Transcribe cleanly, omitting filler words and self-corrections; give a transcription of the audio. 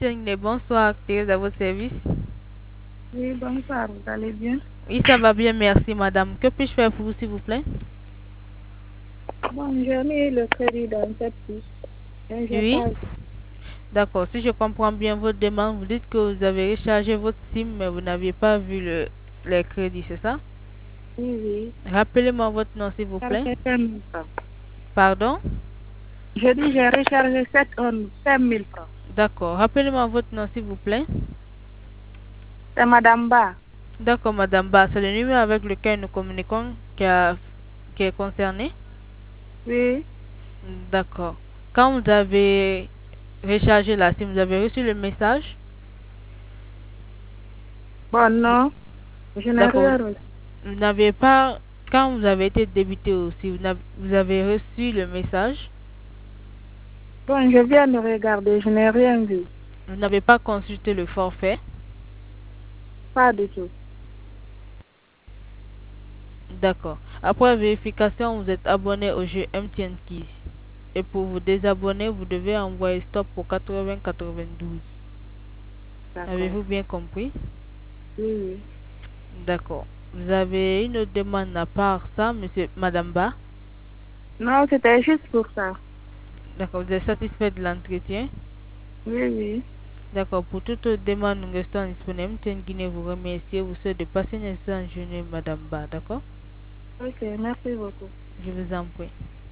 MTN Guinée, bonsoir, Thérèse à votre service. Oui, bonsoir, vous allez bien? Oui, ça va bien, merci madame. Que puis-je faire pour vous, s'il vous plaît? Bon, j'ai mis le crédit dans cette puce. Et j'ai Oui, pas. d'accord. Si je comprends bien votre demande, vous dites que vous avez rechargé votre SIM, mais vous n'aviez pas vu les crédits, c'est ça? Oui, oui. Rappelez-moi votre nom, s'il vous plaît. Rechargé 5 000 francs. Pardon? Je dis, j'ai rechargé 5 000 francs. D'accord. Rappelez-moi votre nom, s'il vous plaît. C'est Madame Ba. D'accord, madame Ba, c'est le numéro avec lequel nous communiquons qui est concerné? Oui. D'accord. Quand vous avez rechargé la SIM, vous avez reçu le message? Bon, non, je n'ai D'accord. rien reçu. Vous n'avez pas, quand vous avez été débité aussi, vous avez reçu le message? Bon, je viens de regarder, je n'ai rien vu. Vous n'avez pas consulté le forfait? Pas du tout. D'accord. Après vérification, vous êtes abonné au jeu MTN Keys. Et pour vous désabonner, vous devez envoyer stop pour 8092. D'accord. Avez-vous bien compris? Oui, oui. D'accord. Vous avez une autre demande à part ça, monsieur, madame Ba? Non, c'était juste pour ça. D'accord. Vous êtes satisfait de l'entretien? Oui, oui. D'accord. Pour toute autre demande, nous restons disponibles. MTN Guinée vous remercie et vous souhaite de passer une excellente journée, madame Ba. D'accord? Ok, merci beaucoup. Je vous en prie.